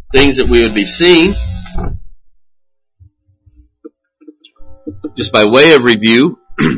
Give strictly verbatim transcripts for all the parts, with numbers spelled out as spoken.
things that we would be seeing. Just by way of review,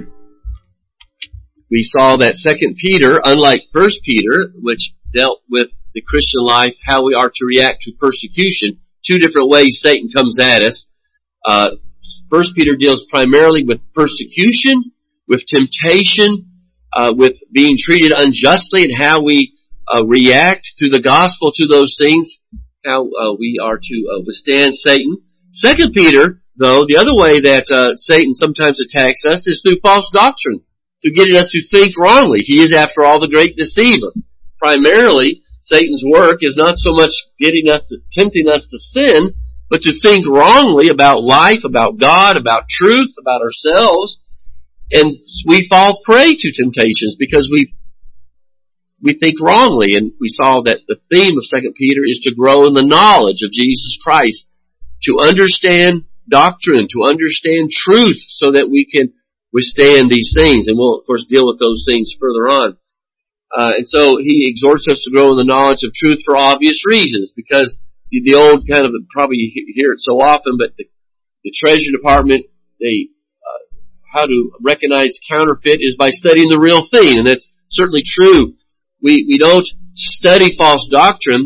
we saw that Second Peter, unlike First Peter, which dealt with the Christian life, how we are to react to persecution, two different ways Satan comes at us. Uh, First Peter deals primarily with persecution, with temptation, uh, with being treated unjustly, and how we uh, react to the gospel to those things, how uh, we are to uh, withstand Satan. Second Peter, though, the other way that uh, Satan sometimes attacks us is through false doctrine, to getting us to think wrongly. He is, after all, the great deceiver. Primarily, Satan's work is not so much getting us to, tempting us to sin, but to think wrongly about life, about God, about truth, about ourselves. And we fall prey to temptations because we we think wrongly. And we saw that the theme of Second Peter is to grow in the knowledge of Jesus Christ, to understand doctrine, to understand truth, so that we can withstand these things. And we'll, of course, deal with those things further on. Uh, and so he exhorts us to grow in the knowledge of truth for obvious reasons, because the, the old kind of, probably you hear it so often, but the, the Treasury Department, they, uh, how to recognize counterfeit is by studying the real thing, and that's certainly true. We, we don't study false doctrine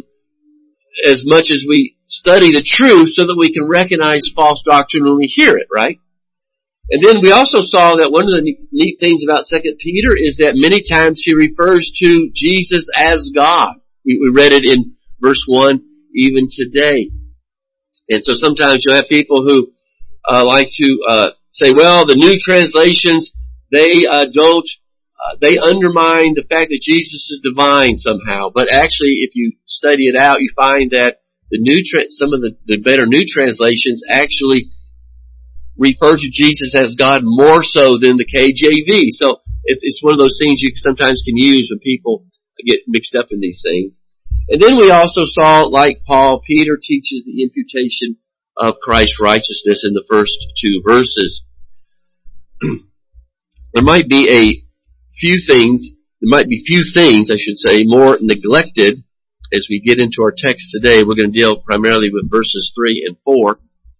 as much as we study the truth so that we can recognize false doctrine when we hear it, right? And then we also saw that one of the neat things about Second Peter is that many times he refers to Jesus as God. We, we read it in verse one even today. And so sometimes you'll have people who uh, like to uh, say, well, the new translations, they uh, don't, uh, they undermine the fact that Jesus is divine somehow. But actually, if you study it out, you find that the new tra- some of the, the better new translations actually refer to Jesus as God more so than the K J V. So it's, it's one of those things you sometimes can use when people get mixed up in these things. And then we also saw, like Paul, Peter teaches the imputation of Christ's righteousness in the first two verses. There might be a few things, there might be few things, I should say, more neglected as we get into our text today. We're going to deal primarily with verses three and four.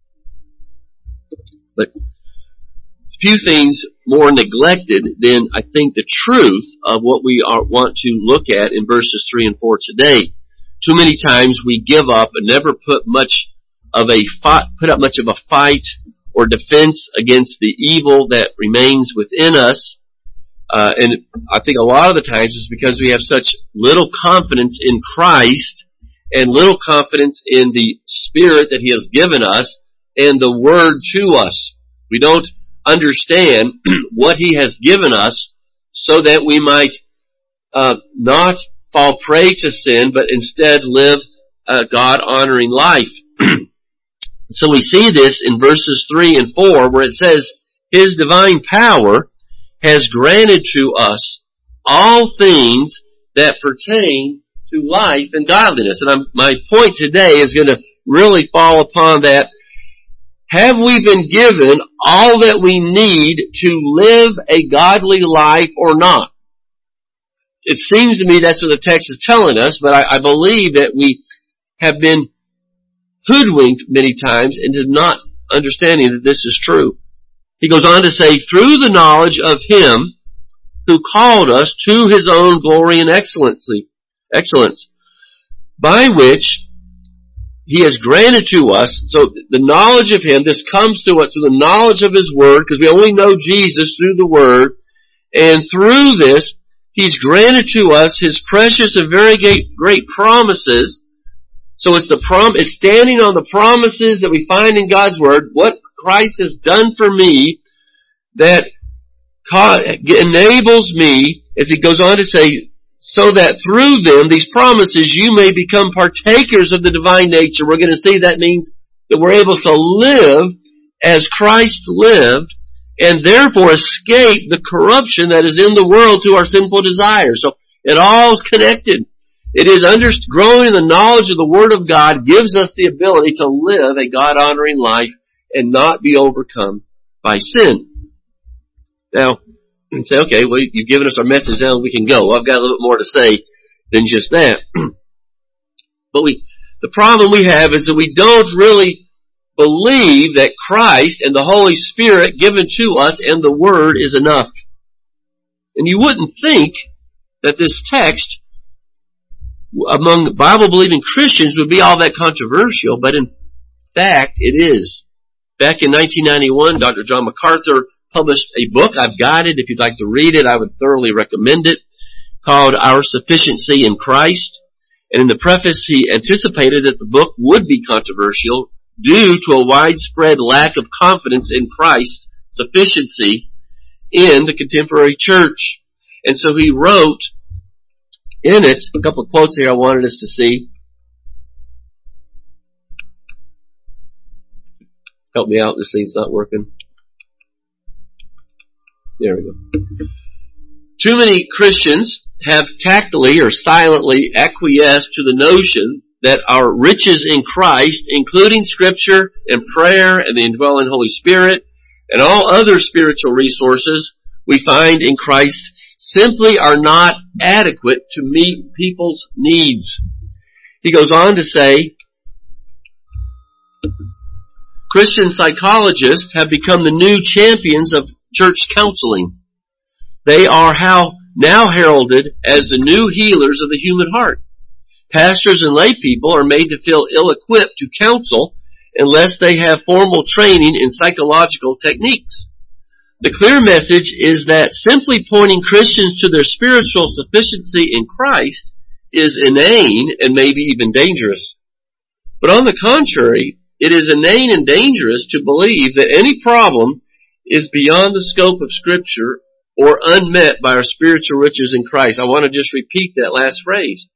But few things more neglected than, I think, the truth of what we are, want to look at in verses three and four today. Too many times we give up and never put much of a fight, put up much of a fight or defense against the evil that remains within us. Uh, and I think a lot of the times it's because we have such little confidence in Christ and little confidence in the Spirit that He has given us and the Word to us. We don't understand what He has given us so that we might uh, not fall prey to sin, but instead live a God-honoring life. So we see this in verses three and four where it says, His divine power has granted to us all things that pertain to life and godliness. And I'm, my point today is going to really fall upon that. Have we been given all that we need to live a godly life or not? It seems to me that's what the text is telling us, but I, I believe that we have been hoodwinked many times into not understanding that this is true. He goes on to say, through the knowledge of Him who called us to His own glory and excellency, excellence, by which He has granted to us, so the knowledge of Him, this comes to us through the knowledge of His Word, because we only know Jesus through the Word, and through this, He's granted to us His precious and very great, great promises. So it's the prom, it's standing on the promises that we find in God's Word, what Christ has done for me, that enables me, as he goes on to say, so that through them, these promises, you may become partakers of the divine nature. We're going to see that means that we're able to live as Christ lived, and therefore escape the corruption that is in the world through our sinful desires. So it all is connected. It is under, growing in the knowledge of the Word of God gives us the ability to live a God-honoring life and not be overcome by sin. Now, you say, okay, well, you've given us our message, now we can go. Well, I've got a little bit more to say than just that. But we, The problem we have is that we don't really believe that Christ and the Holy Spirit given to us and the Word is enough. And you wouldn't think that this text among Bible-believing Christians would be all that controversial, but in fact it is. Back in nineteen ninety-one, Doctor John MacArthur published a book I've got it. If you'd like to read it, I would thoroughly recommend it, called Our Sufficiency in Christ. And in the preface, he anticipated that the book would be controversial due to a widespread lack of confidence in Christ's sufficiency in the contemporary church. And so he wrote in it a couple of quotes here I wanted us to see. Help me out, this thing's not working. There we go. Too many Christians have tactily or silently acquiesced to the notion that our riches in Christ, including Scripture and prayer and the indwelling Holy Spirit and all other spiritual resources we find in Christ, simply are not adequate to meet people's needs. He goes on to say, Christian psychologists have become the new champions of church counseling. They are how now heralded as the new healers of the human heart. Pastors and lay people are made to feel ill-equipped to counsel unless they have formal training in psychological techniques. The clear message is that simply pointing Christians to their spiritual sufficiency in Christ is inane and maybe even dangerous. But on the contrary, it is inane and dangerous to believe that any problem is beyond the scope of Scripture or unmet by our spiritual riches in Christ. I want to just repeat that last phrase.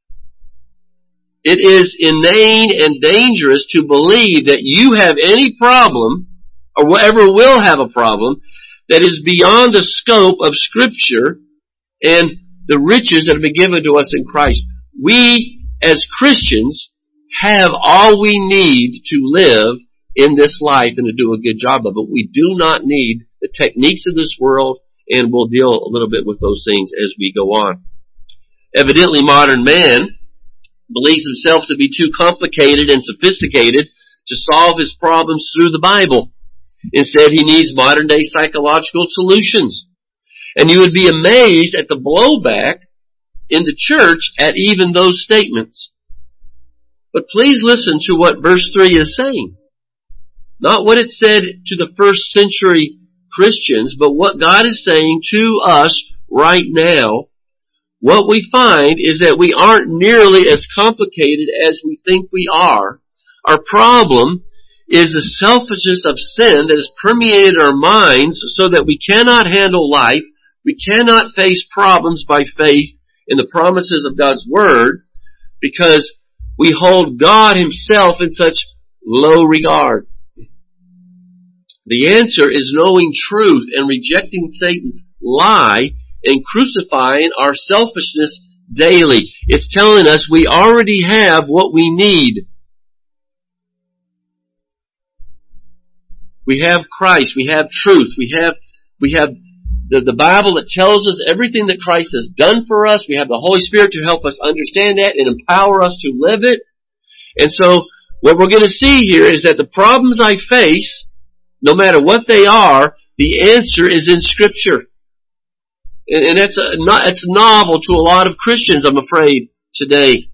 It is inane and dangerous to believe that you have any problem, or whatever will have a problem, that is beyond the scope of Scripture and the riches that have been given to us in Christ. We, as Christians, have all we need to live in this life and to do a good job of it. We do not need the techniques of this world, and we'll deal a little bit with those things as we go on. Evidently, modern man believes himself to be too complicated and sophisticated to solve his problems through the Bible. Instead, he needs modern-day psychological solutions. And you would be amazed at the blowback in the church at even those statements. But please listen to what verse three is saying. Not what it said to the first century Christians, but what God is saying to us right now. What we find is that we aren't nearly as complicated as we think we are. Our problem is the selfishness of sin that has permeated our minds so that we cannot handle life, we cannot face problems by faith in the promises of God's Word, because we hold God Himself in such low regard. The answer is knowing truth and rejecting Satan's lie and crucifying our selfishness daily. It's telling us we already have what we need. We have Christ. We have truth. We have, we have the, the Bible that tells us everything that Christ has done for us. We have the Holy Spirit to help us understand that and empower us to live it. And so what we're going to see here is that the problems I face, no matter what they are, the answer is in Scripture. And, and that's a, not, it's novel to a lot of Christians, I'm afraid, today.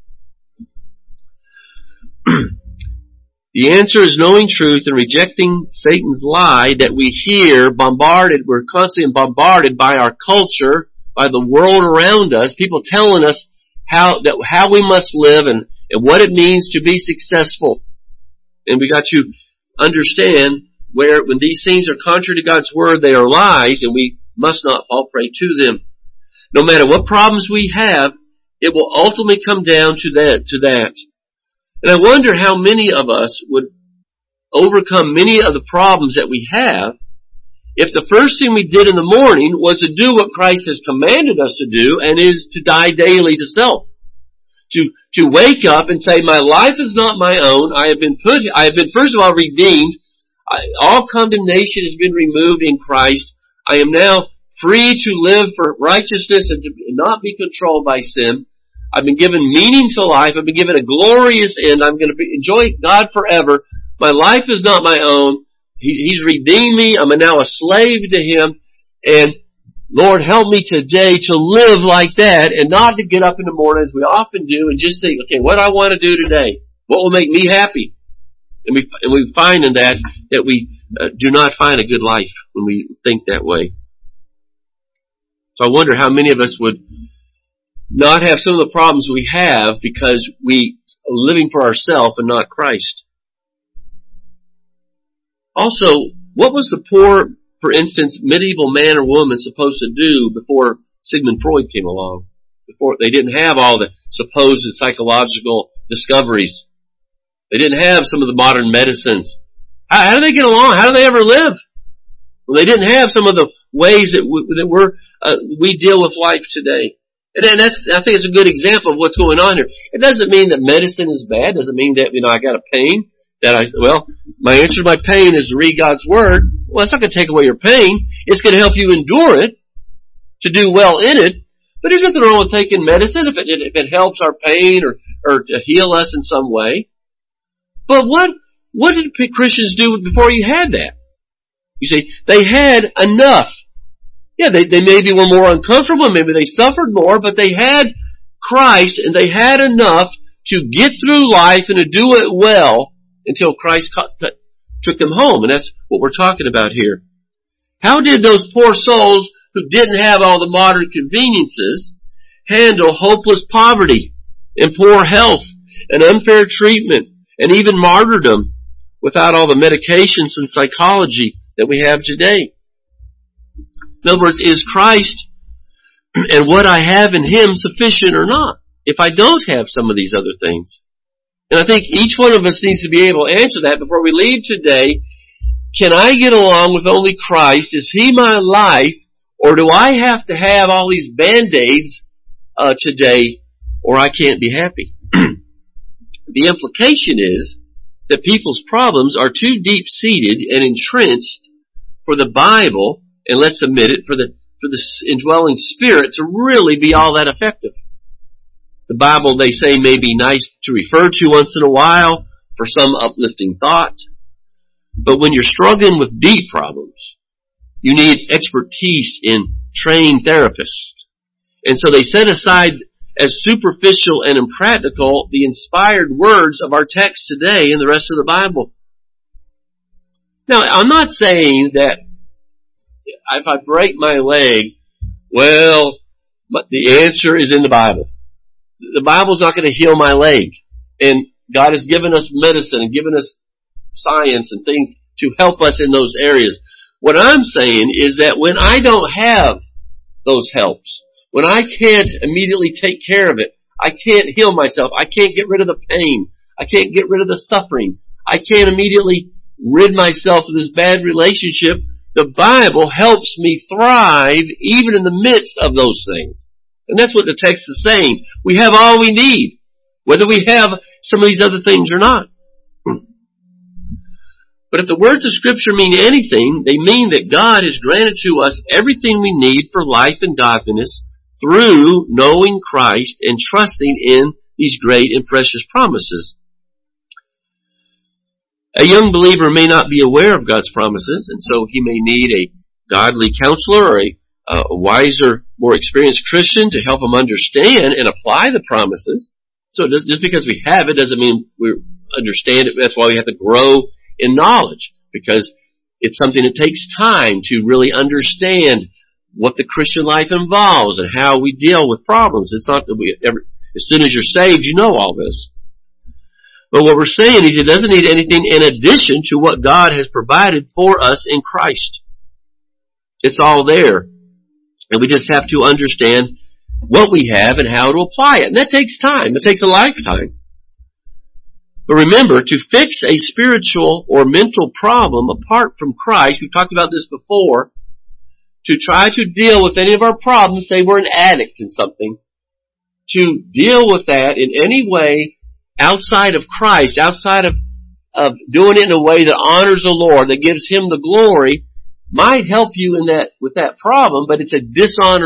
The answer is knowing truth and rejecting Satan's lie that we hear bombarded, we're constantly bombarded by our culture, by the world around us, people telling us how that how we must live and, and what it means to be successful. And we got to understand where when these things are contrary to God's Word, they are lies, and we must not fall prey to them. No matter what problems we have, it will ultimately come down to that, to that. And I wonder how many of us would overcome many of the problems that we have if the first thing we did in the morning was to do what Christ has commanded us to do, and is to die daily to self. To, to wake up and say, my life is not my own. I have been put, I have been first of all redeemed. I, all condemnation has been removed in Christ. I am now free to live for righteousness and to not be controlled by sin. I've been given meaning to life. I've been given a glorious end. I'm going to be, enjoy God forever. My life is not my own. He, he's redeemed me. I'm now a slave to Him. And Lord, help me today to live like that and not to get up in the morning as we often do and just think, okay, what do I want to do today? What will make me happy? And we, and we find in that that we uh, do not find a good life when we think that way. So I wonder how many of us would not have some of the problems we have because we are living for ourselves and not Christ. Also, what was the poor, for instance, medieval man or woman supposed to do before Sigmund Freud came along? Before they didn't have all the supposed psychological discoveries. They didn't have some of the modern medicines. How, how do they get along? How do they ever live? Well, they didn't have some of the ways that, we, that we're, uh, we deal with life today. And that's, I think it's a good example of what's going on here. It doesn't mean that medicine is bad. It doesn't mean that, you know, I got a pain. That I, well, my answer to my pain is to read God's Word. Well, that's not going to take away your pain. It's going to help you endure it, to do well in it. But there's nothing wrong with taking medicine if it, if it helps our pain or, or to heal us in some way. But what, what did Christians do before you had that? You see, they had enough. Yeah, they, they maybe were more uncomfortable, maybe they suffered more, but they had Christ and they had enough to get through life and to do it well until Christ took them home. And that's what we're talking about here. How did those poor souls who didn't have all the modern conveniences handle hopeless poverty and poor health and unfair treatment and even martyrdom without all the medications and psychology that we have today? In other words, is Christ and what I have in Him sufficient or not? If I don't have some of these other things. And I think each one of us needs to be able to answer that before we leave today. Can I get along with only Christ? Is He my life? Or do I have to have all these Band-Aids uh, today or I can't be happy? The implication is that people's problems are too deep-seated and entrenched for the Bible, and let's admit it, for the for the indwelling Spirit to really be all that effective. The Bible, they say, may be nice to refer to once in a while for some uplifting thought, but when you're struggling with deep problems, you need expertise in trained therapists. And so they set aside as superficial and impractical the inspired words of our text today and the rest of the Bible. Now, I'm not saying that if I break my leg, well, but the answer is in the Bible. The Bible's not going to heal my leg. And God has given us medicine and given us science and things to help us in those areas. What I'm saying is that when I don't have those helps, when I can't immediately take care of it, I can't heal myself, I can't get rid of the pain, I can't get rid of the suffering, I can't immediately rid myself of this bad relationship, the Bible helps me thrive even in the midst of those things. And that's what the text is saying. We have all we need, whether we have some of these other things or not. But if the words of Scripture mean anything, they mean that God has granted to us everything we need for life and godliness through knowing Christ and trusting in these great and precious promises. A young believer may not be aware of God's promises, and so he may need a godly counselor or a, a wiser, more experienced Christian to help him understand and apply the promises. So just because we have it doesn't mean we understand it. That's why we have to grow in knowledge, because it's something that takes time to really understand what the Christian life involves and how we deal with problems. It's not that we ever, as soon as you're saved, you know all this. But what we're saying is it doesn't need anything in addition to what God has provided for us in Christ. It's all there. And we just have to understand what we have and how to apply it. And that takes time. It takes a lifetime. But remember, to fix a spiritual or mental problem apart from Christ, we've talked about this before, to try to deal with any of our problems, say we're an addict in something, to deal with that in any way outside of Christ, outside of, of doing it in a way that honors the Lord, that gives Him the glory, might help you in that with that problem, but it's a dishonoring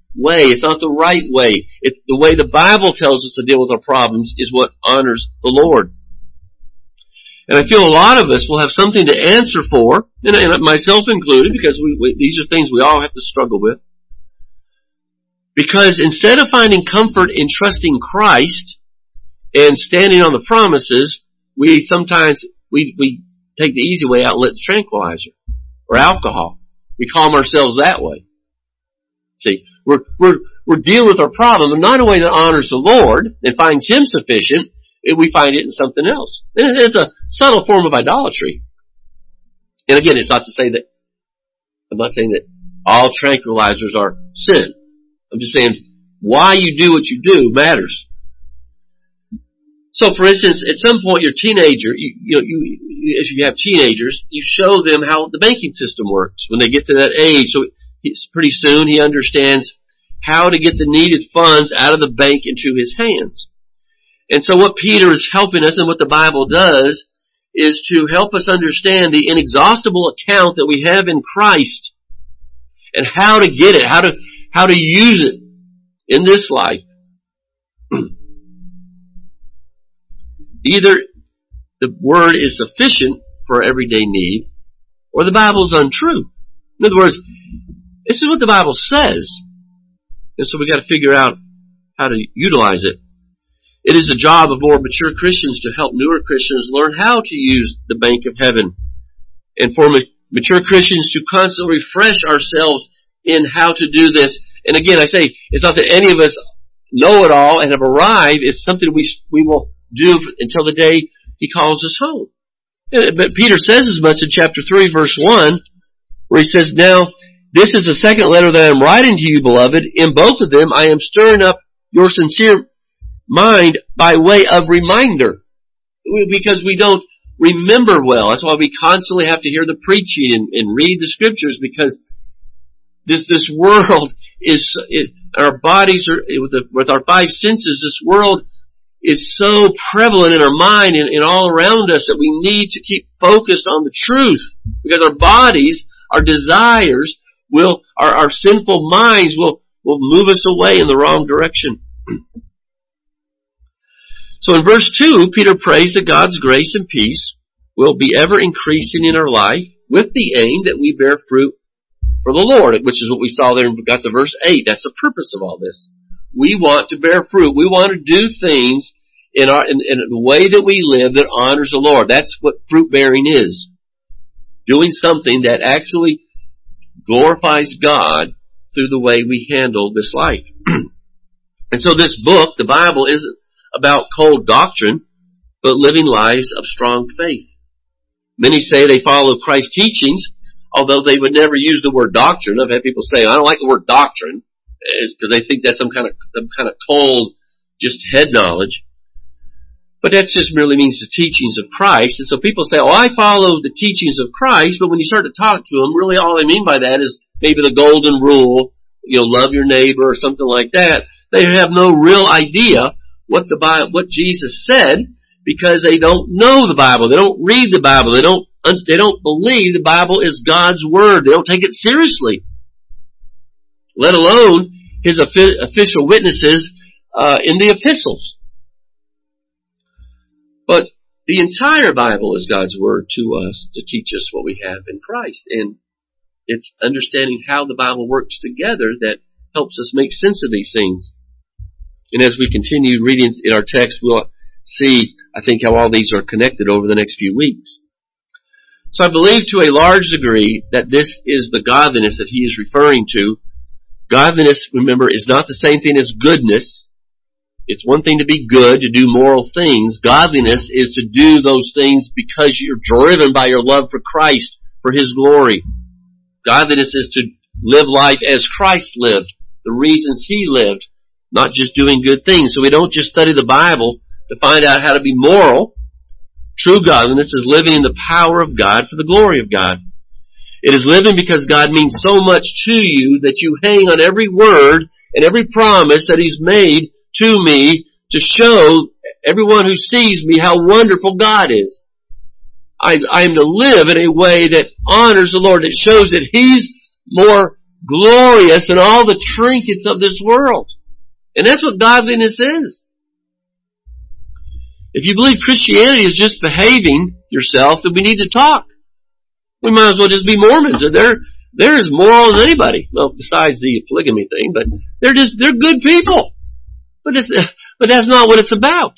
way. It's not the right way. It, the way the Bible tells us to deal with our problems is what honors the Lord. And I feel a lot of us will have something to answer for, and, and myself included, because we, we, these are things we all have to struggle with. Because instead of finding comfort in trusting Christ and standing on the promises, we sometimes we, we take the easy way out and let the tranquilizer or alcohol. We calm ourselves that way. See, we're we're we're dealing with our problem in not a way that honors the Lord and finds Him sufficient. We find it in something else. And it's a subtle form of idolatry. And again, it's not to say that, I'm not saying that all tranquilizers are sin. I'm just saying why you do what you do matters. So for instance, at some point your teenager, you, you know, you, if you have teenagers, you show them how the banking system works when they get to that age. So it's pretty soon he understands how to get the needed funds out of the bank into his hands. And so what Peter is helping us and what the Bible does is to help us understand the inexhaustible account that we have in Christ and how to get it, how to, how to use it in this life. Either the Word is sufficient for our everyday need or the Bible is untrue. In other words, this is what the Bible says. And so we got to figure out how to utilize it. It is the job of more mature Christians to help newer Christians learn how to use the bank of heaven. And for mature Christians to constantly refresh ourselves in how to do this. And again, I say, it's not that any of us know it all and have arrived. It's something we we will do until the day He calls us home. But Peter says as much in chapter three, verse one, where he says, "Now, this is the second letter that I am writing to you, beloved. In both of them I am stirring up your sincere mind by way of reminder." Because we don't remember well. That's why we constantly have to hear the preaching and, and read the scriptures, because this this world is, it, our bodies are, with, the, with our five senses, this world is so prevalent in our mind and, and all around us that we need to keep focused on the truth. Because our bodies, our desires, will, our, our sinful minds will, will move us away in the wrong direction. So in verse two, Peter prays that God's grace and peace will be ever increasing in our life with the aim that we bear fruit for the Lord, which is what we saw there and got to verse eight. That's the purpose of all this. We want to bear fruit. We want to do things in our in, in the way that we live that honors the Lord. That's what fruit bearing is. Doing something that actually glorifies God through the way we handle this life. And so this book, the Bible, isn't about cold doctrine, but living lives of strong faith. Many say they follow Christ's teachings, although they would never use the word doctrine. I've had people say, I don't like the word doctrine, because they think that's some kind of some kind of cold, just head knowledge. But that just merely means the teachings of Christ. And so people say, oh, I follow the teachings of Christ, but when you start to talk to them, really all they mean by that is maybe the golden rule, you know, love your neighbor or something like that. They have no real idea what the Bible, what Jesus said, because they don't know the Bible. They don't read the Bible. They don't, they don't believe the Bible is God's Word. They don't take it seriously. Let alone His official witnesses uh, in the epistles. But the entire Bible is God's Word to us to teach us what we have in Christ. And it's understanding how the Bible works together that helps us make sense of these things. And as we continue reading in our text, we'll see, I think, how all these are connected over the next few weeks. So I believe to a large degree that this is the godliness that he is referring to. Godliness, remember, is not the same thing as goodness. It's one thing to be good, to do moral things. Godliness is to do those things because you're driven by your love for Christ, for His glory. Godliness is to live life as Christ lived, the reasons He lived, not just doing good things. So we don't just study the Bible to find out how to be moral. True godliness is living in the power of God for the glory of God. It is living because God means so much to you that you hang on every word and every promise that He's made to me to show everyone who sees me how wonderful God is. I, I am to live in a way that honors the Lord, that shows that He's more glorious than all the trinkets of this world. And that's what godliness is. If you believe Christianity is just behaving yourself, then we need to talk. We might as well just be Mormons. They're, they're as moral as anybody. Well, besides the polygamy thing, but they're just, they're good people. But it's, but that's not what it's about.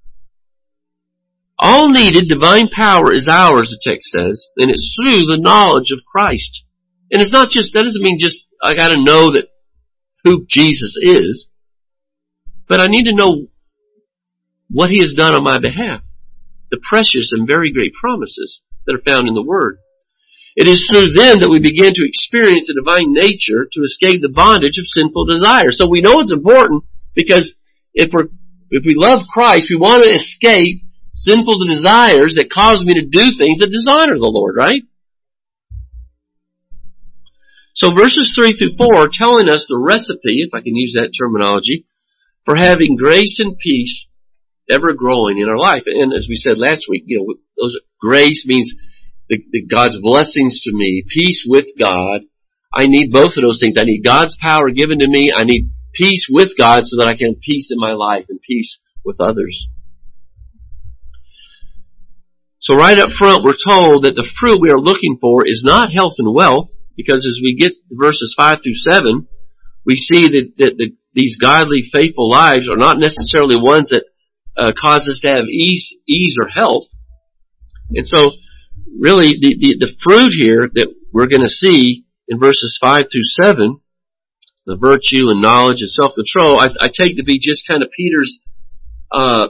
All needed divine power is ours, the text says, and it's through the knowledge of Christ. And it's not just, that doesn't mean just, I gotta know that who Jesus is, but I need to know what He has done on my behalf. The precious and very great promises that are found in the Word. It is through them that we begin to experience the divine nature to escape the bondage of sinful desire. So we know it's important because if we're, if we love Christ, we want to escape sinful desires that cause me to do things that dishonor the Lord, right? So verses three through four are telling us the recipe, if I can use that terminology, for having grace and peace ever growing in our life. And as we said last week, you know, those grace means the, the God's blessings to me, peace with God. I need both of those things. I need God's power given to me. I need peace with God so that I can have peace in my life and peace with others. So right up front, we're told that the fruit we are looking for is not health and wealth, because as we get to verses five through seven, we see that, that, that these godly, faithful lives are not necessarily ones that uh, cause us to have ease, ease or health. And so, really, the, the, the fruit here that we're going to see in verses five through seven, the virtue and knowledge and self-control, I, I take to be just kind of Peter's uh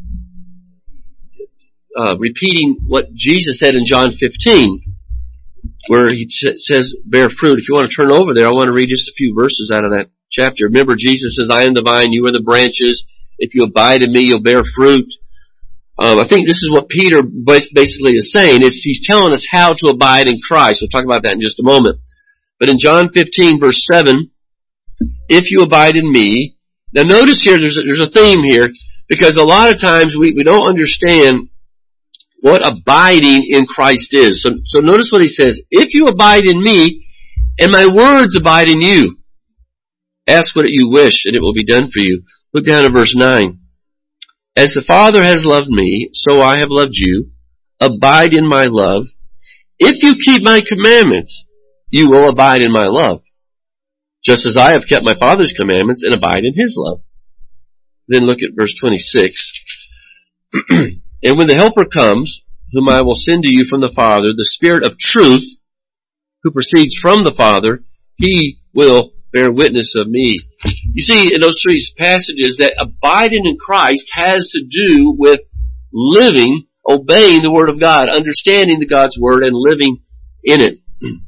Uh, repeating what Jesus said in John fifteen, where he ch- says, bear fruit. If you want to turn over there, I want to read just a few verses out of that chapter. Remember, Jesus says, I am the vine, you are the branches. If you abide in me, you'll bear fruit. Um, I think this is what Peter basically is saying. It's, he's telling us how to abide in Christ. We'll talk about that in just a moment. But in John fifteen, verse seven, if you abide in me. Now notice here, there's a, there's a theme here, because a lot of times we, we don't understand what abiding in Christ is. So, so notice what he says. If you abide in me, and my words abide in you, ask what you wish, and it will be done for you. Look down at verse nine. As the Father has loved me, so I have loved you. Abide in my love. If you keep my commandments, you will abide in my love, just as I have kept my Father's commandments and abide in his love. Then look at verse twenty-six. And when the Helper comes, whom I will send to you from the Father, the Spirit of truth, who proceeds from the Father, he will bear witness of me. You see, in those three passages, that abiding in Christ has to do with living, obeying the Word of God, understanding the God's Word, and living in it.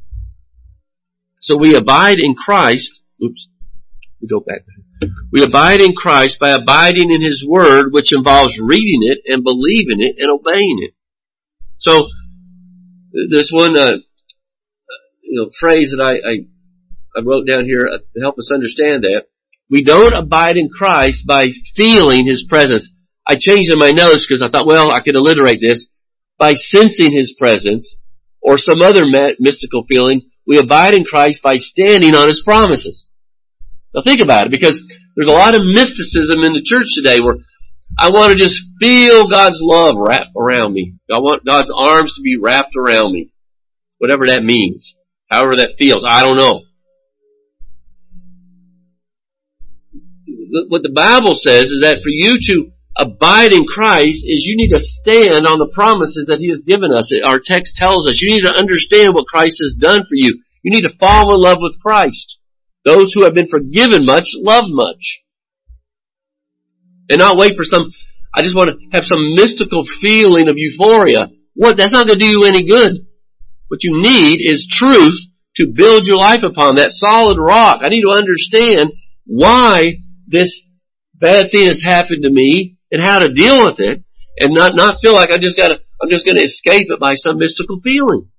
So we abide in Christ. Oops. We go back. We abide in Christ by abiding in His Word, which involves reading it and believing it and obeying it. So, there's one uh, you know, phrase that I, I, I wrote down here to help us understand that. We don't abide in Christ by feeling His presence. I changed in my notes because I thought, well, I could alliterate this. By sensing His presence or some other mystical feeling, we abide in Christ by standing on His promises. Now think about it, because there's a lot of mysticism in the church today where I want to just feel God's love wrapped around me. I want God's arms to be wrapped around me. Whatever that means. However that feels. I don't know. What the Bible says is that for you to abide in Christ is you need to stand on the promises that He has given us. Our text tells us you need to understand what Christ has done for you. You need to fall in love with Christ. Those who have been forgiven much, love much. And not wait for some, I just want to have some mystical feeling of euphoria. What? That's not going to do you any good. What you need is truth to build your life upon, that solid rock. I need to understand why this bad thing has happened to me and how to deal with it, and not, not feel like I just gotta, I'm just going to escape it by some mystical feeling.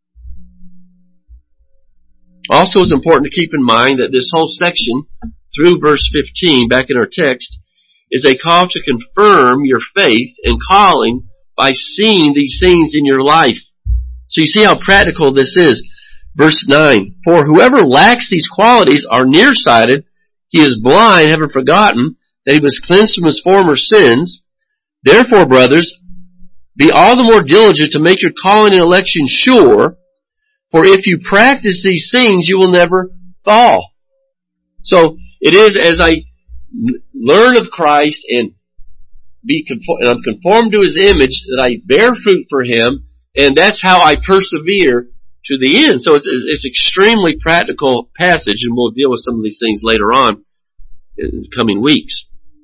Also, it's important to keep in mind that this whole section, through verse fifteen, back in our text, is a call to confirm your faith and calling by seeing these things in your life. So you see how practical this is. Verse nine, for whoever lacks these qualities are nearsighted, he is blind, having forgotten that he was cleansed from his former sins. Therefore, brothers, be all the more diligent to make your calling and election sure, for if you practice these things, you will never fall. So, it is as I learn of Christ and be conform, and I'm conformed to His image that I bear fruit for Him, and that's how I persevere to the end. So it's it's extremely practical passage, and we'll deal with some of these things later on in the coming weeks.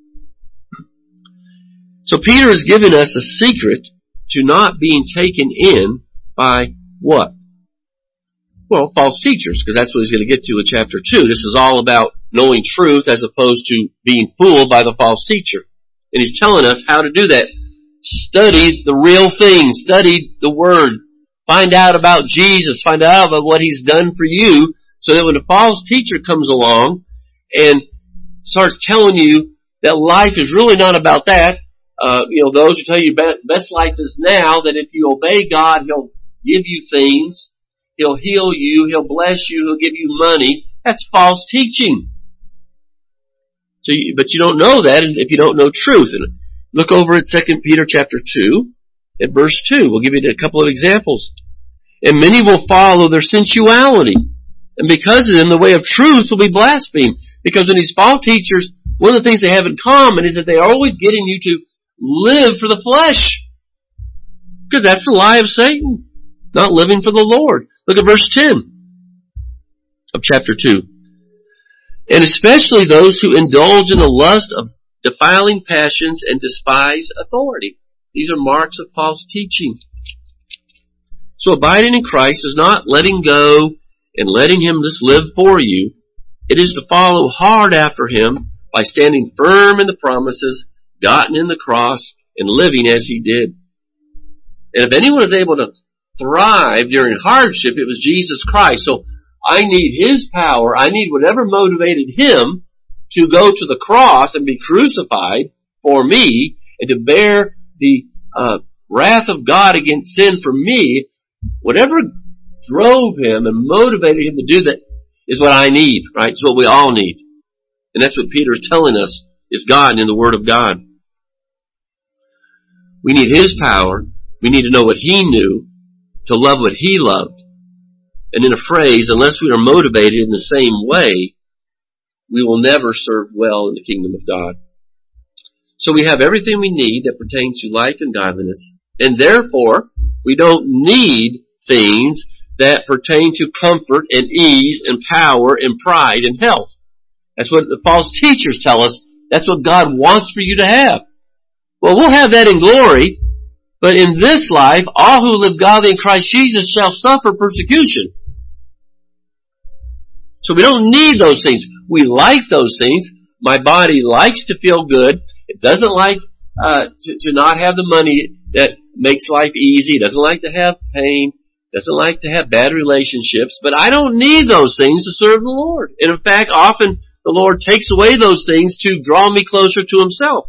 So Peter is giving us a secret to not being taken in by what? Well, false teachers, because that's what he's going to get to in chapter two. This is all about knowing truth as opposed to being fooled by the false teacher. And he's telling us how to do that. Study the real thing. Study the Word. Find out about Jesus. Find out about what He's done for you, so that when a false teacher comes along and starts telling you that life is really not about that, uh, you know, those who tell you best life is now, that if you obey God, He'll give you things, He'll heal you, He'll bless you, He'll give you money. That's false teaching. So, you, but you don't know that if you don't know truth. And look over at Second Peter chapter two, at verse two. We'll give you a couple of examples. And many will follow their sensuality, and because of them, the way of truth will be blasphemed. Because when these false teachers, one of the things they have in common is that they are always getting you to live for the flesh. Because that's the lie of Satan. Not living for the Lord. Look at verse ten of chapter two. And especially those who indulge in the lust of defiling passions and despise authority. These are marks of false teaching. So abiding in Christ is not letting go and letting Him just live for you. It is to follow hard after Him by standing firm in the promises gotten in the cross and living as He did. And if anyone is able to thrive during hardship, it was Jesus Christ. So I need His power. I need whatever motivated Him to go to the cross and be crucified for me and to bear the uh, wrath of God against sin for me. Whatever drove Him and motivated Him to do that is what I need, right? It's what we all need. And that's what Peter is telling us is God in the Word of God. We need His power. We need to know what He knew, to love what He loved. And in a phrase, unless we are motivated in the same way, we will never serve well in the kingdom of God. So we have everything we need that pertains to life and godliness, and therefore we don't need things that pertain to comfort and ease and power and pride and health. That's what the false teachers tell us. That's what God wants for you to have. Well, we'll have that in glory, but in this life, all who live godly in Christ Jesus shall suffer persecution. So we don't need those things. We like those things. My body likes to feel good. It doesn't like uh, to, to not have the money that makes life easy. It doesn't like to have pain. It doesn't like to have bad relationships. But I don't need those things to serve the Lord. And in fact, often the Lord takes away those things to draw me closer to Himself.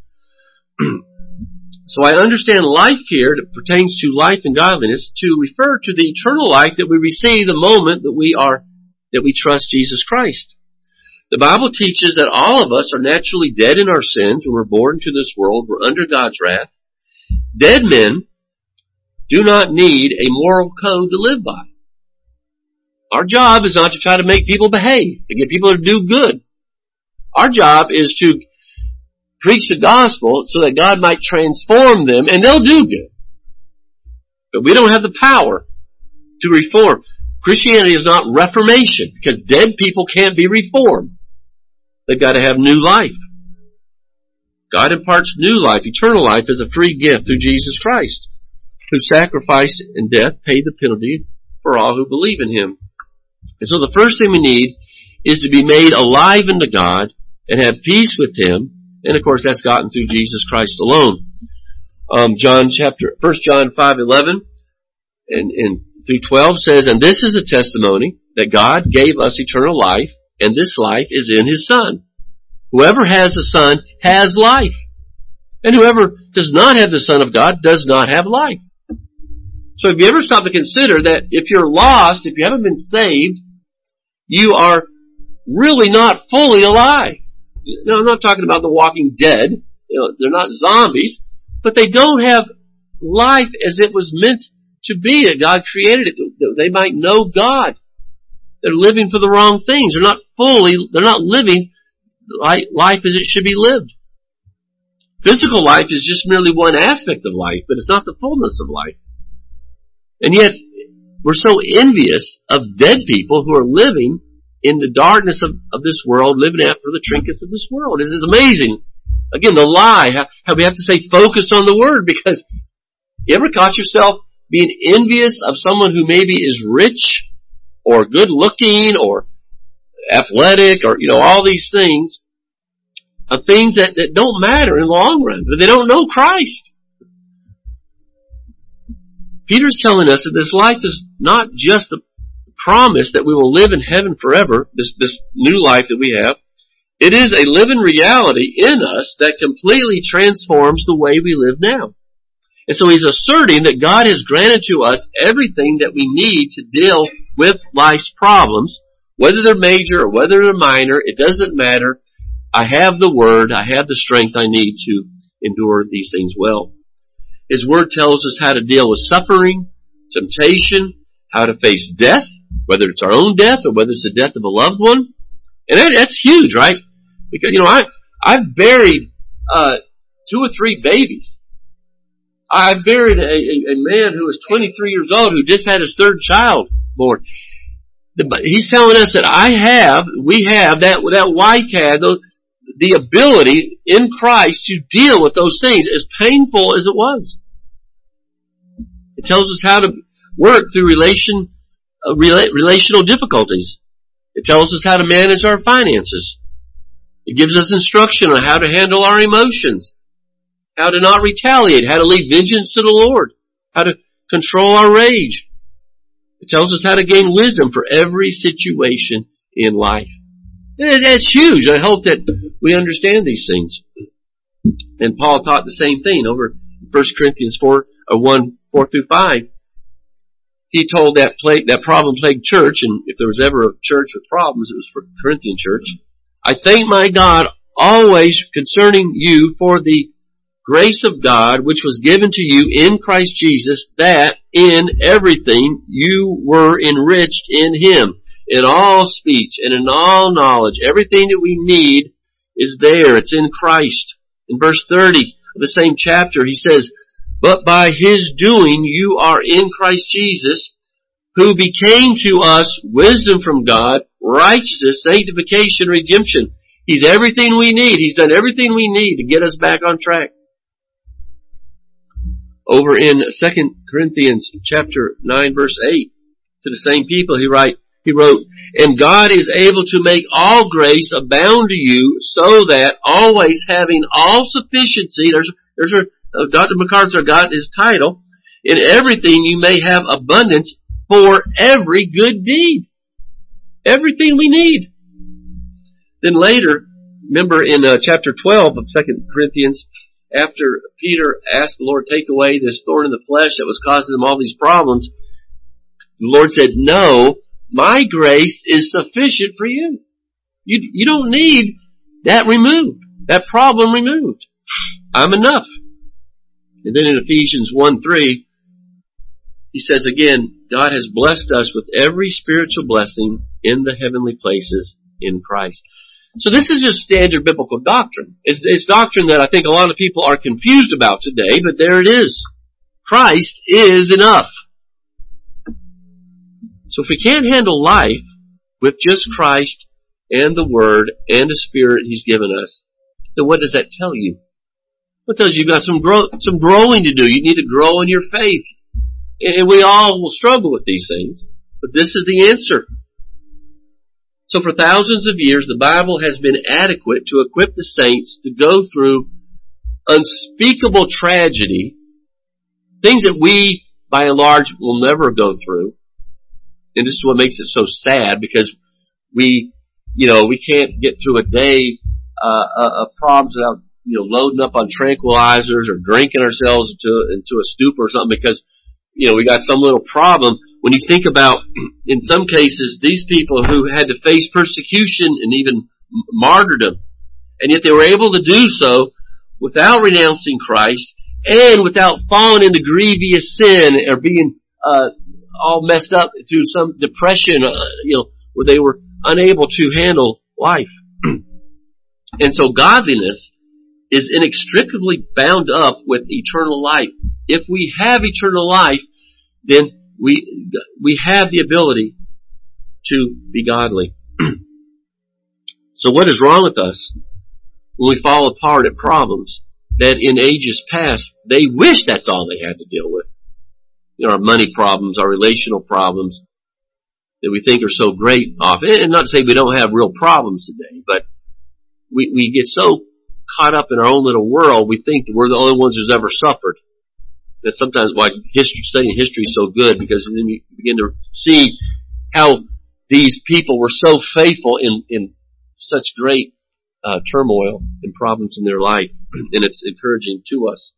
So I understand life here that pertains to life and godliness to refer to the eternal life that we receive the moment that we are that we trust Jesus Christ. The Bible teaches that all of us are naturally dead in our sins when we're born into this world. We're under God's wrath. Dead men do not need a moral code to live by. Our job is not to try to make people behave, to get people to do good. Our job is to preach the gospel so that God might transform them, and they'll do good. But we don't have the power to reform. Christianity is not reformation, because dead people can't be reformed. They've got to have new life. God imparts new life, eternal life, as a free gift through Jesus Christ, whose sacrifice and death paid the penalty for all who believe in Him. And so the first thing we need is to be made alive unto God and have peace with Him. And of course that's gotten through Jesus Christ alone. Um, John chapter, First John five eleven and, and through twelve says, and this is a testimony that God gave us eternal life, and this life is in His Son. Whoever has the Son has life. And whoever does not have the Son of God does not have life. So have you ever stopped to consider that if you're lost, if you haven't been saved, you are really not fully alive? Now, I'm not talking about the walking dead. You know, they're not zombies, but they don't have life as it was meant to be, that God created it. They might know God. They're living for the wrong things. They're not fully, they're not living life as it should be lived. Physical life is just merely one aspect of life, but it's not the fullness of life. And yet, we're so envious of dead people who are living in the darkness of, of this world, living after the trinkets of this world. It is amazing. Again, the lie, how, how we have to say focus on the Word, because you ever caught yourself being envious of someone who maybe is rich or good looking or athletic or, you know, all these things, of things that, that don't matter in the long run, but they don't know Christ. Peter's telling us that this life is not just the promise that we will live in heaven forever, this, this new life that we have. It is a living reality in us that completely transforms the way we live now. And so he's asserting that God has granted to us everything that we need to deal with life's problems, whether they're major or whether they're minor, it doesn't matter. I have the Word, I have the strength I need to endure these things well. His Word tells us how to deal with suffering, temptation, how to face death, whether it's our own death or whether it's the death of a loved one. And that, that's huge, right? Because, you know, I, I've buried uh, two or three babies. I buried a, a, a man who was twenty-three years old who just had his third child born. The, he's telling us that I have, we have, that, that wife had the, the ability in Christ to deal with those things, as painful as it was. It tells us how to work through relation, uh, rela- relational difficulties. It tells us how to manage our finances. It gives us instruction on how to handle our emotions, how to not retaliate, how to leave vengeance to the Lord, how to control our rage. It tells us how to gain wisdom for every situation in life. And that's huge. I hope that we understand these things. And Paul taught the same thing over First Corinthians four, or one, four through five. He told that plague, that problem-plagued church, and if there was ever a church with problems, it was for the Corinthian church. I thank my God always concerning you for the grace of God which was given to you in Christ Jesus, that in everything you were enriched in Him, in all speech and in all knowledge. Everything that we need is there. It's in Christ. In verse thirty of the same chapter, he says, but by His doing you are in Christ Jesus, who became to us wisdom from God, righteousness, sanctification, redemption. He's everything we need. He's done everything we need to get us back on track. Over in Second Corinthians chapter nine, verse eight, to the same people, he write, he wrote, and God is able to make all grace abound to you, so that always having all sufficiency, there's, there's our, uh, Doctor MacArthur got his title, in everything you may have abundance for every good deed. Everything we need. Then later, remember in uh, chapter twelve of Second Corinthians, after Peter asked the Lord to take away this thorn in the flesh that was causing them all these problems, the Lord said, no, my grace is sufficient for you. You, you don't need that removed, that problem removed. I'm enough. And then in Ephesians one three, he says again, God has blessed us with every spiritual blessing in the heavenly places in Christ. So this is just standard biblical doctrine. It's, it's doctrine that I think a lot of people are confused about today, but there it is. Christ is enough. So if we can't handle life with just Christ and the Word and the Spirit He's given us, then what does that tell you? What tells you you've got some grow, some growing to do. You need to grow in your faith. And we all will struggle with these things, but this is the answer. So for thousands of years, the Bible has been adequate to equip the saints to go through unspeakable tragedy, things that we, by and large, will never go through. And this is what makes it so sad, because we, you know, we can't get through a day uh, of problems without, you know, loading up on tranquilizers or drinking ourselves into into a stupor or something, because you know, we got some little problem. When you think about, in some cases, these people who had to face persecution and even martyrdom, and yet they were able to do so without renouncing Christ and without falling into grievous sin or being uh, all messed up through some depression, uh, you know, where they were unable to handle life. And so godliness is inextricably bound up with eternal life. If we have eternal life, then we we have the ability to be godly. So what is wrong with us when we fall apart at problems that in ages past they wish that's all they had to deal with? You know, our money problems, our relational problems that we think are so great off. And not to say we don't have real problems today, but we, we get so caught up in our own little world, we think that we're the only ones who's ever suffered. That's sometimes why history, studying history is so good, because then you begin to see how these people were so faithful in, in such great uh, turmoil and problems in their life, and it's encouraging to us.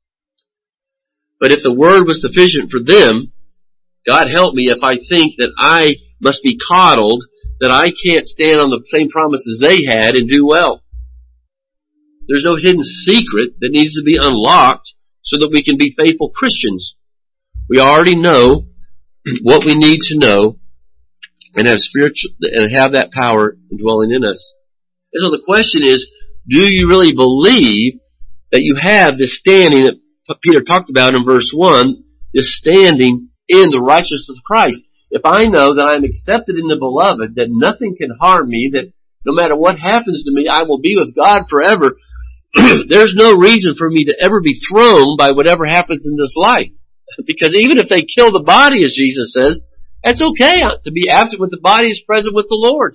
But if the word was sufficient for them, God help me if I think that I must be coddled, that I can't stand on the same promises they had and do well. There's no hidden secret that needs to be unlocked so that we can be faithful Christians. We already know what we need to know and have spiritual and have that power dwelling in us. And so the question is, do you really believe that you have this standing that Peter talked about in verse one, this standing in the righteousness of Christ? If I know that I'm accepted in the beloved, that nothing can harm me, that no matter what happens to me, I will be with God forever, there's no reason for me to ever be thrown by whatever happens in this life. Because even if they kill the body, as Jesus says, that's okay. To be absent with the body is present with the Lord.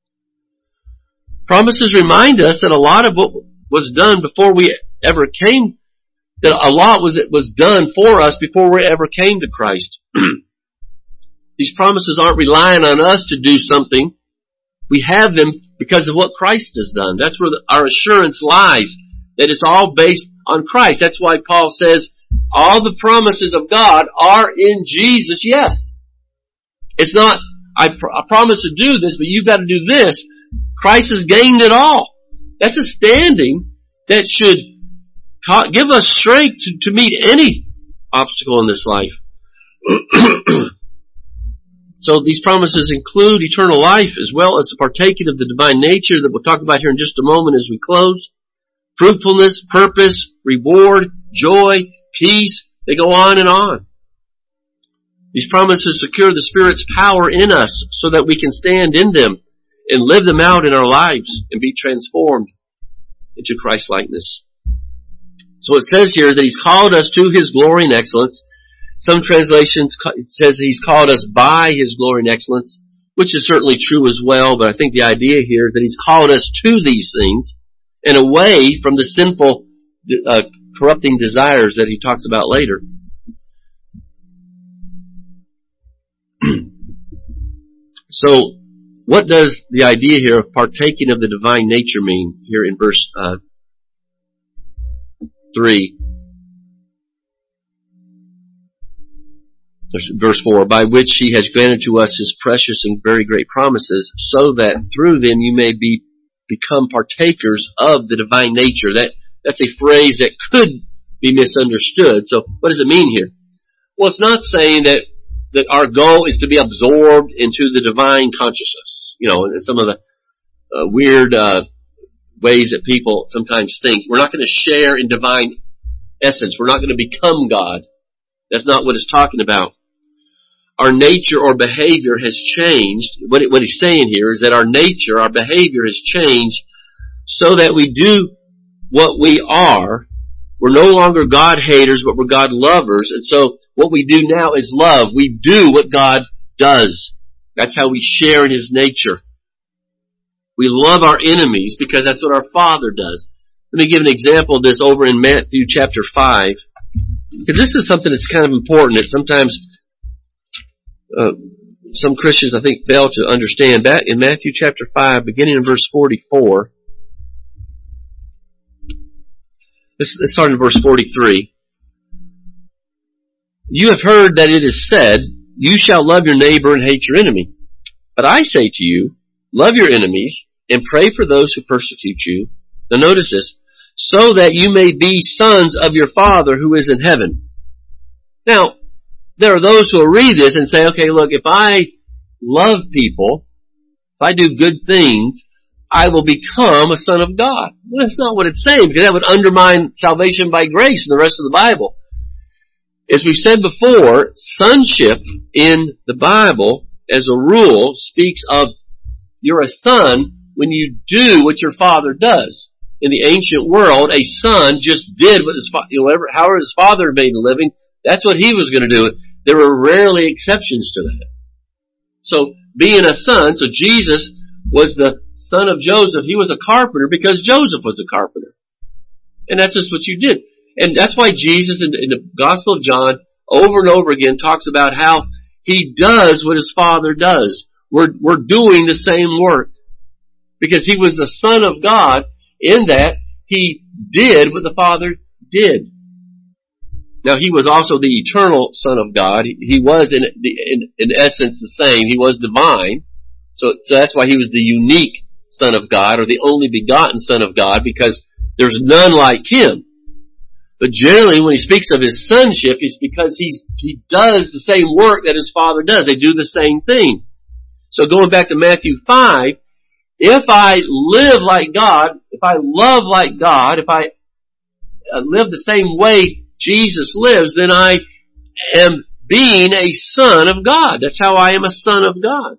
Promises remind us that a lot of what was done before we ever came, that a lot was was done for us before we ever came to Christ. These promises aren't relying on us to do something. We have them because of what Christ has done. That's where the, our assurance lies, that it's all based on Christ. That's why Paul says, all the promises of God are in Jesus, yes. It's not, I, pr- I promise to do this, but you've got to do this. Christ has gained it all. That's a standing that should ca- give us strength to, to meet any obstacle in this life. So these promises include eternal life as well as the partaking of the divine nature that we'll talk about here in just a moment as we close. Fruitfulness, purpose, reward, joy, peace, they go on and on. These promises secure the Spirit's power in us so that we can stand in them and live them out in our lives and be transformed into Christ-likeness. So it says here that He's called us to His glory and excellence. Some translations it says He's called us by His glory and excellence, which is certainly true as well, but I think the idea here is that He's called us to these things and away from the sinful, uh, corrupting desires that He talks about later. So, what does the idea here of partaking of the divine nature mean here in verse uh, three? Verse four, by which He has granted to us His precious and very great promises, so that through them you may be become partakers of the divine nature. That that's a phrase that could be misunderstood. So what does it mean here? Well, it's not saying that that our goal is to be absorbed into the divine consciousness. You know, and some of the uh, weird uh, ways that people sometimes think. We're not going to share in divine essence. We're not going to become God. That's not what it's talking about. Our nature or behavior has changed. What, it, what he's saying here is that our nature, our behavior has changed so that we do what we are. We're no longer God haters, but we're God lovers. And so what we do now is love. We do what God does. That's how we share in His nature. We love our enemies because that's what our Father does. Let me give an example of this over in Matthew chapter five. Because this is something that's kind of important that sometimes uh, some Christians, I think, fail to understand. Back in Matthew chapter five, beginning in verse forty-four. Let's, let's start in verse forty-three. You have heard that it is said, you shall love your neighbor and hate your enemy. But I say to you, love your enemies and pray for those who persecute you. Now notice this, so that you may be sons of your Father who is in heaven. Now, there are those who will read this and say, okay, look, if I love people, if I do good things, I will become a son of God. Well, that's not what it's saying, because that would undermine salvation by grace in the rest of the Bible. As we've said before, sonship in the Bible, as a rule, speaks of you're a son when you do what your father does. In the ancient world, a son just did what his father, you know, whatever, however his father made a living, that's what he was going to do. There were rarely exceptions to that. So, being a son, so Jesus was the son of Joseph. He was a carpenter because Joseph was a carpenter. And that's just what you did. And that's why Jesus in, in the Gospel of John over and over again talks about how he does what his Father does. We're, we're doing the same work. Because he was the Son of God in that he did what the Father did. Now he was also the eternal Son of God. He, he was in, in, in essence the same. He was divine. So, so that's why he was the unique Son of God, or the only begotten Son of God, because there's none like him. But generally, when he speaks of his sonship, it's because he's, he does the same work that his Father does. They do the same thing. So going back to Matthew five, if I live like God, if I love like God, if I live the same way Jesus lives, then I am being a son of God. That's how I am a son of God.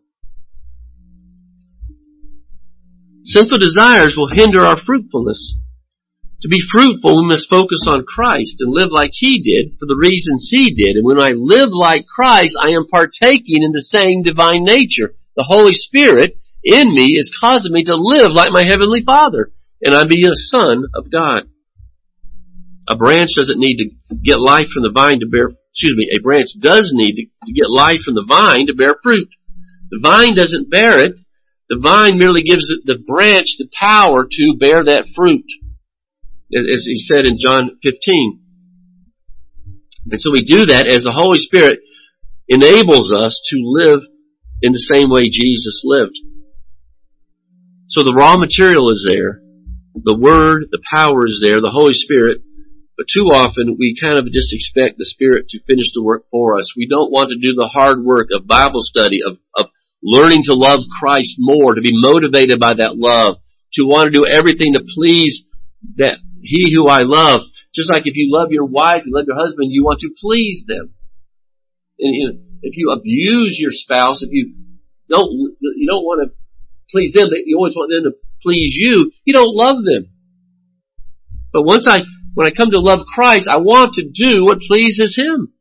Sinful desires will hinder our fruitfulness. To be fruitful, we must focus on Christ and live like He did for the reasons He did. And when I live like Christ, I am partaking in the same divine nature. The Holy Spirit in me is causing me to live like my Heavenly Father. And I'm being a son of God. A branch doesn't need to get life from the vine to bear, excuse me, a branch does need to get life from the vine to bear fruit. The vine doesn't bear it. The vine merely gives the branch the power to bear that fruit. As he said in John fifteen. And so we do that as the Holy Spirit enables us to live in the same way Jesus lived. So the raw material is there. The Word, the power is there, the Holy Spirit. But too often we kind of just expect the Spirit to finish the work for us. We don't want to do the hard work of Bible study, of, of learning to love Christ more, to be motivated by that love, to want to do everything to please that He who I love. Just like if you love your wife, you love your husband, you want to please them. And you know, if you abuse your spouse, if you don't, you don't want to please them, you always want them to please you, you don't love them. But once I, when I come to love Christ, I want to do what pleases Him.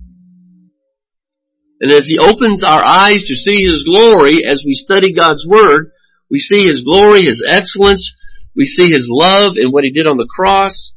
And as He opens our eyes to see His glory, as we study God's Word, we see His glory, His excellence, we see His love and what He did on the cross.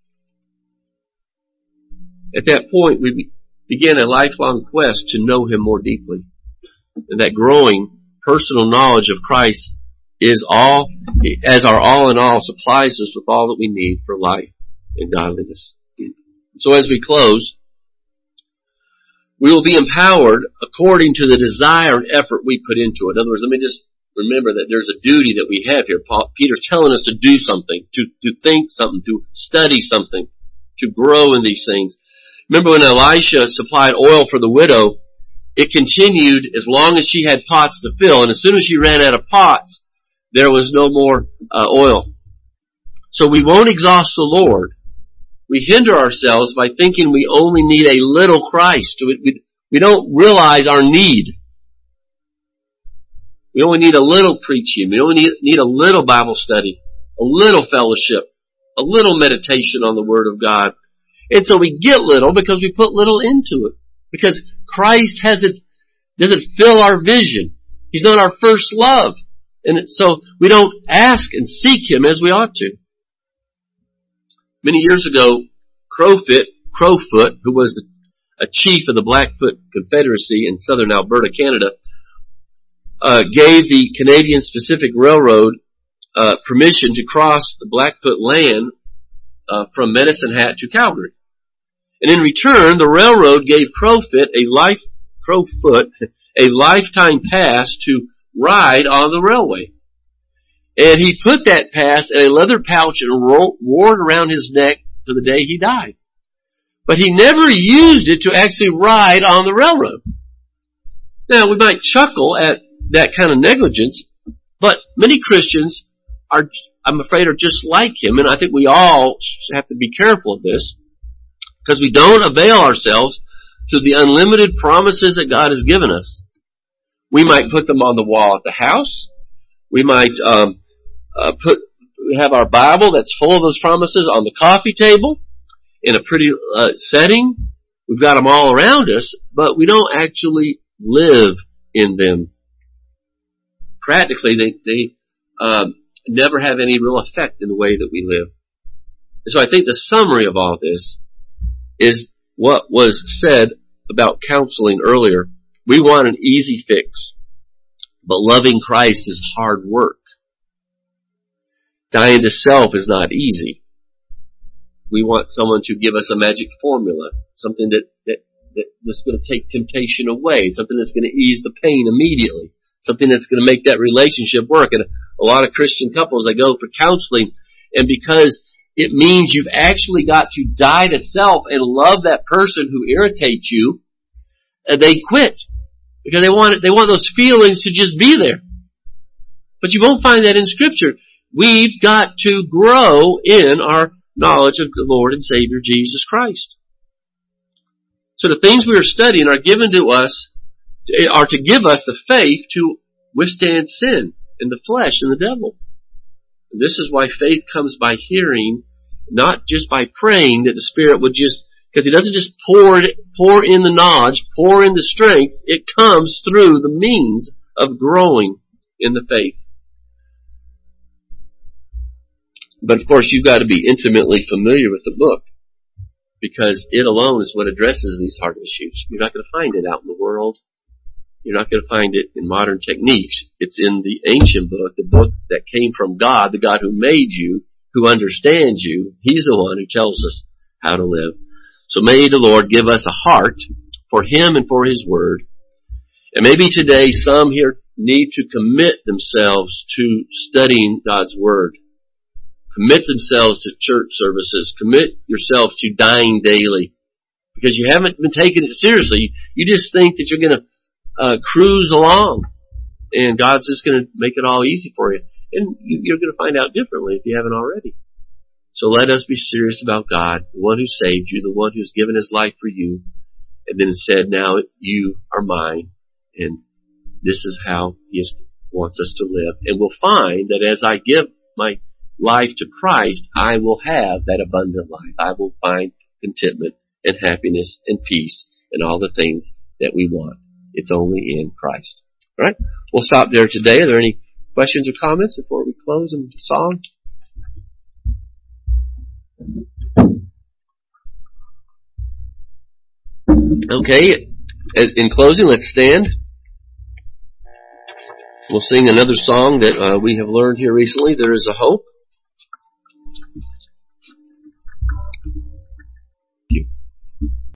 At that point, we begin a lifelong quest to know Him more deeply. And that growing personal knowledge of Christ is all, as our all in all, supplies us with all that we need for life and godliness. So as we close, we will be empowered according to the desire and effort we put into it. In other words, let me just remember that there's a duty that we have here. Paul, Peter's telling us to do something, to, to think something, to study something, to grow in these things. Remember when Elisha supplied oil for the widow, it continued as long as she had pots to fill, and as soon as she ran out of pots, there was no more uh, oil. So we won't exhaust the Lord. We hinder ourselves by thinking we only need a little Christ. We, we, we don't realize our need. We only need a little preaching. We only need, need a little Bible study, a little fellowship, a little meditation on the Word of God. And so we get little because we put little into it. Because Christ hasn't, doesn't fill our vision. He's not our first love. And so we don't ask and seek Him as we ought to. Many years ago, Crowfoot, Crowfoot, who was a chief of the Blackfoot Confederacy in southern Alberta, Canada, uh, gave the Canadian Pacific Railroad uh, permission to cross the Blackfoot land uh, from Medicine Hat to Calgary. And in return, the railroad gave Crowfoot a life, Crowfoot a lifetime pass to ride on the railway. And he put that pass in a leather pouch and ro- wore it around his neck to the day he died. But he never used it to actually ride on the railroad. Now, we might chuckle at that kind of negligence, but many Christians are, I'm afraid, are just like him, and I think we all have to be careful of this, because we don't avail ourselves to the unlimited promises that God has given us. We might put them on the wall at the house. We might um, uh, put have our Bible that's full of those promises on the coffee table in a pretty uh, setting. We've got them all around us, but we don't actually live in them. Practically, they, they um, never have any real effect in the way that we live. And so I think the summary of all this is what was said about counseling earlier. We want an easy fix, but loving Christ is hard work. Dying to self is not easy. We want someone to give us a magic formula, something that, that, that that's going to take temptation away, something that's going to ease the pain immediately, something that's going to make that relationship work. And a lot of Christian couples, they go for counseling, and because it means you've actually got to die to self and love that person who irritates you, and they quit. Because they want it, they want those feelings to just be there. But you won't find that in Scripture. We've got to grow in our knowledge of the Lord and Savior Jesus Christ. So the things we are studying are given to us, are to give us the faith to withstand sin and the flesh and the devil. And this is why faith comes by hearing, not just by praying that the Spirit would just, because He doesn't just pour it, pour in the knowledge, pour in the strength. It comes through the means of growing in the faith. But of course, you've got to be intimately familiar with the book, because it alone is what addresses these hard issues. You're not going to find it out in the world. You're not going to find it in modern techniques. It's in the ancient book, the book that came from God, the God who made you, who understands you. He's the one who tells us how to live. So may the Lord give us a heart for Him and for His Word. And maybe today some here need to commit themselves to studying God's Word. Commit themselves to church services. Commit yourself to dying daily. Because you haven't been taking it seriously. You just think that you're going to uh, cruise along. And God's just going to make it all easy for you. And you, you're going to find out differently if you haven't already. So let us be serious about God, the one who saved you, the one who's given His life for you, and then said, now you are mine, and this is how He is, wants us to live. And we'll find that as I give my life to Christ, I will have that abundant life. I will find contentment and happiness and peace and all the things that we want. It's only in Christ. All right? We'll stop there today. Are there any questions or comments before we close in the song? Okay, in closing, let's stand. We'll sing another song that uh, we have learned here recently. There is a hope.